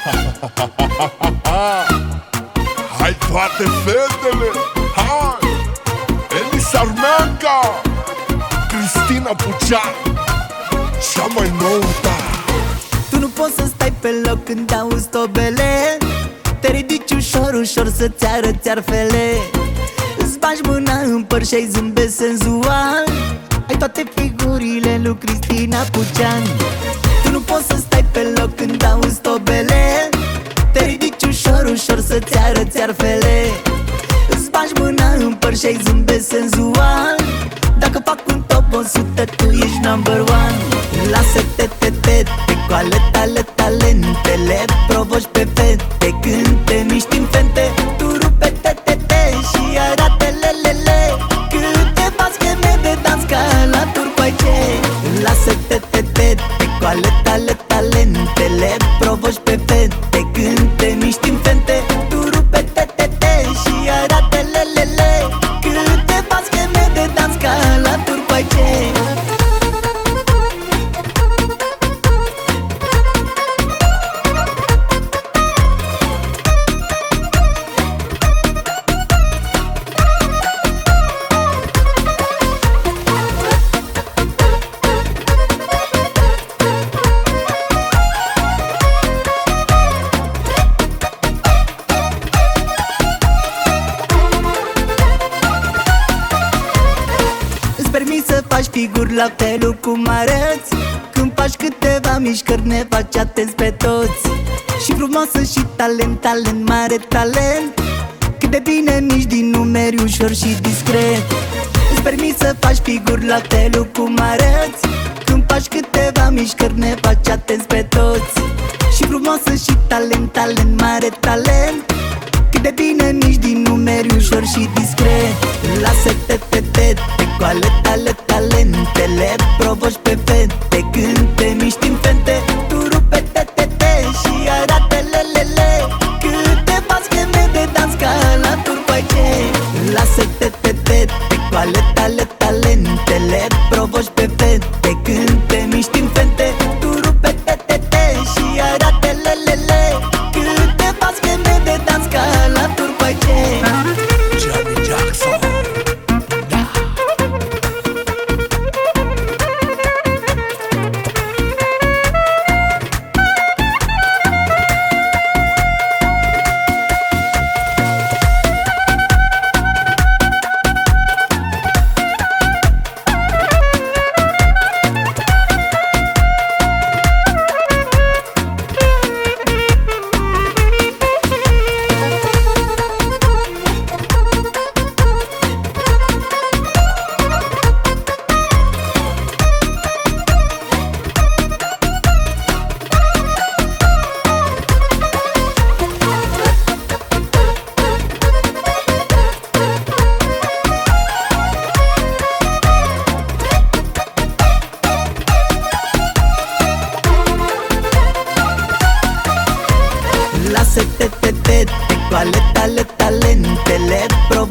Hai toate fetele, hai! Elis Armeanca, Cristina Pucean, cea mai nouă, da. Tu nu poți să stai pe loc când auzi tobele. Te ridici ușor, ușor să-ți arăți arfele. Îți bagi mâna în păr și-ai zâmbet senzual. Ai toate figurile lui Cristina Pucean. Tu nu poți să stai pe loc când auzi tobele. Te ridici ușor, ușor să-ți arăți arfele. Îți bagi mâna în păr și-ai zâmbet senzual. Dacă fac un top 100, tu ești number one. Lasă-te, te cu ale tale talentele. Provoci pe fete când te miști în fente. Tu rupe te și arată lelele. Câteva scheme de dans ca la turcoaice. Lasă-te, te cu ale tale talentele. Provoci pe fete când te miști în fente. Tu rupe te și arată lelele. Câteva scheme de dans ca la turcoaice. Permis să faci figuri la felul cum arăți. Când faci câteva mișcări ne faci atenți pe toți. Și frumoasă și talent, mare talent. Cât de bine miști din numeri ușor și discret. Îți permis să faci figuri la felul cum arăți. Când faci câteva mișcări ne faci atenți pe toți. Și frumoasă și talent, mare talent. Cât de bine miști din numeri ușor și discret. Lasă-te, cu ale tale talentele. Provoci pe fete când te miști în fente. Tu rupe te și arată lelele. Câteva scheme de dans ca la turcoaice. Lasă-te, cu ale tale talentele. Provoci pe fete când te miști în fente. Tu rupe te și arată lelele. Câteva scheme de dans ca la turcoaice. Johnny Jackson. Lasă-te, cu ale tale talentele.